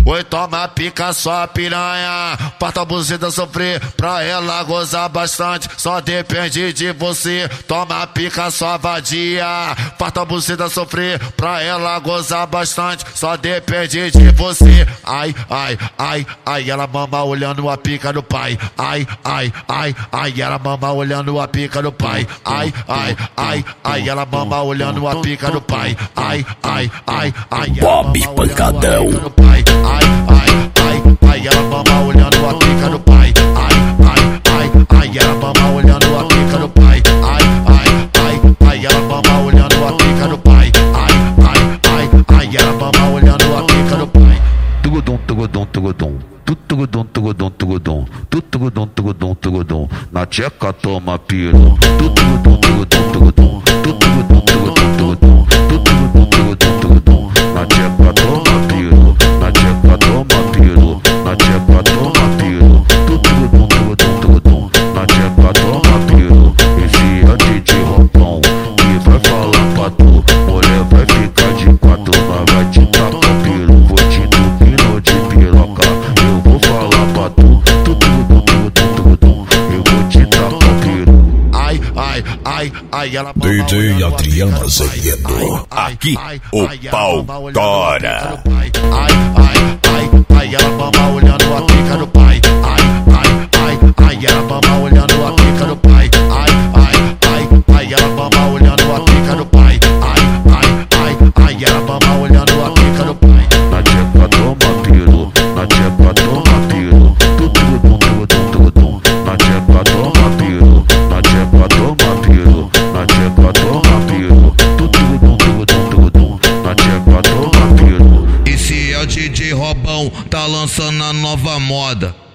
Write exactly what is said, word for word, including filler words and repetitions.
Oi, toma pica só piranha, parta a buzeta sofrer, pra ela gozar bastante, só depende de você. Toma pica só vadia, parta a buzeta sofrer, pra ela gozar bastante, só depende de você. Ai, ai, ai, ai, ela mama olhando a pica do pai. Ai, ai, ai, ai, ela mama olhando a pica do pai. Ai, ai, ai, ai, ela mama olhando a pica do pai. Ai, ai, ai, ai, Bob Pancadão. Ai, ai, ai, ai, ela mama olhando a pica do pai. Ai, ai, ai, ai, ela mama olhando a pica do pai. Ai, ai, ai, ai, ela mama olhando a pica do pai. Ai, ai, ai, ai, ela mama olhando a pica do pai. Tugodum, tugodum, tugodum. Tutugudum, tugudum, tugudum. Tutugudum, tugudum, tugudum. Na tcheca toma piro. Tutugudum, tugudum, tugudum. Tutugudum, tugudum, tugudum. Tutugudum, tugudum, tugudum. Na tcheca toma piro. Na tcheca toma piro. Na tcheca toma piro. Tutugudum, tugudum, tugudum. Na tcheca toma piro. Esse é o Didi Roupão que vai falar pra tu. Mulher vai ficar de quatro, mas vai te tacar piro. Vou te entupir no de piroca. Eu vou falar pra tu. Tutugudum, tugudum, tugudum. Eu vou te tacar piro. Ai, ai, ai, ai, ela mama D J olhando a Adriano pica do pai. Azevedo. Ai, Aqui ai, o ai, ela pau mama olhando a tora. pica do pai. Ai, ai, ai, ai, ela mama olhando a pica do pai. Ai, ai, ai, ai, ela mama olhando a pica do pai. Ai, ai, ai, ai, ela mama olhando a pica do pai. Ai, ai, ai, ai, ela mama olhando a pica do pai. Na tcheca toma piro. Na tcheca toma piro. Tutugudum, tugudum, tugudum. Na tcheca toma piro. Na tcheca toma piro. Na tcheca toma piro. Tutugudum, tugudum, tugudum. Na tcheca toma piro. Esse é o Didi Robão, tá lançando a nova moda.